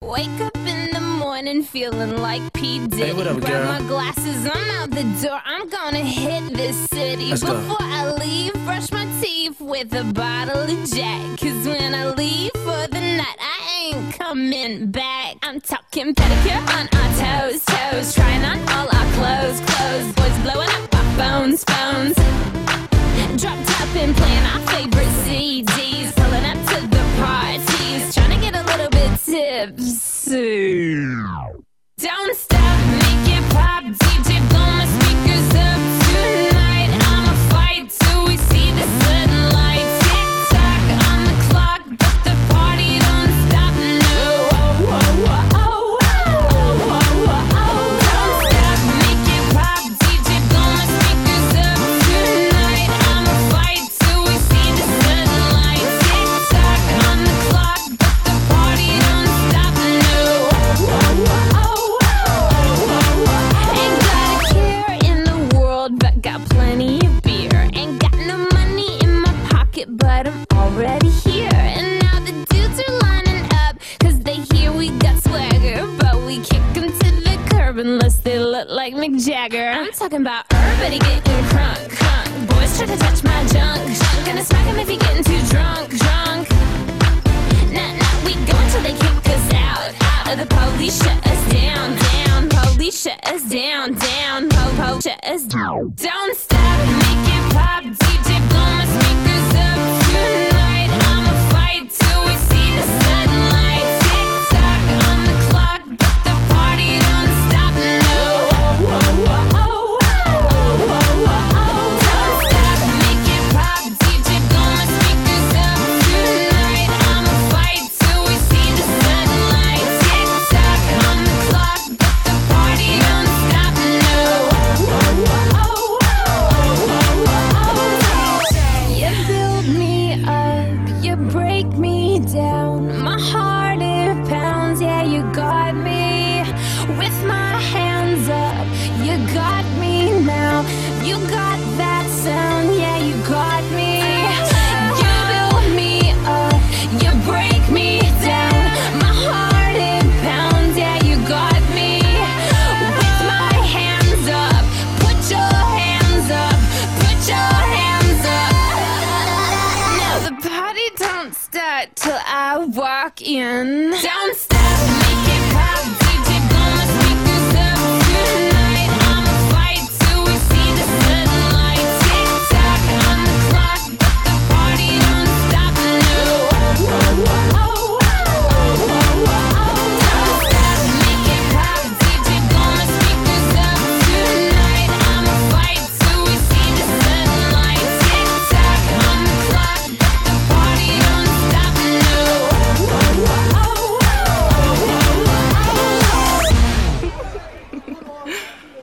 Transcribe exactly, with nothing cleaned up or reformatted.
Wake up in the morning feeling like P. Diddy. Hey, what up, Grab girl? my glasses, I'm out the door. I'm gonna hit this city. Let's go. Before I leave, brush my teeth with a bottle of Jack. Cause when I leave for the night, I ain't coming back. I'm talking pedicure on our toes, toes. Trying on all our clothes, clothes. Boys blowing up our phones, phones. Drop top and playing our favorite C Ds. Pulling up to the parties. Trying to get a little bit tipsy. Don't stop, make it pop. D J blow my speakers up tonight. I'ma fight till we see the sunlight. Tick tock on the clock, but the party don't stop. No, oh, oh, oh, oh, oh, oh, oh. Don't stop, make it pop. D J blow my speakers up tonight. I'ma fight till we see the sunlight. Tick tock on the clock, but the party don't stop. No, oh, oh, oh, oh. Ain't got a care in the world, but got plenty of beer. Ain't got no money in my pocket, but I'm already here. And now the dudes are lining up, cause they hear we got swagger. But we kick them to the curb unless they look like Mick Jagger. I'm talking about everybody getting crunk, crunk. Boys try to touch my junk, junk. Gonna smack him if he getting too drunk, drunk. Nah, nah, we go until they kick us out, out. The police shut us down, down. Police shut us down, down. Po, po, shut us down. Don't stop, make it pop. D J blow my speakers up tonight. I'ma fight till we see the sunlight. Tick tock on the clock, but the party don't stop. No, oh, oh, oh, oh, oh, oh, oh. Don't stop, make it pop. D J blow my speakers up tonight. I'ma fight till we see the sunlight. Tick tock on the clock, but the party don't stop. No, oh, oh, oh, oh, oh, oh. You build me up, you break me down. My heart it pounds, yeah, you got me with my hands up. You got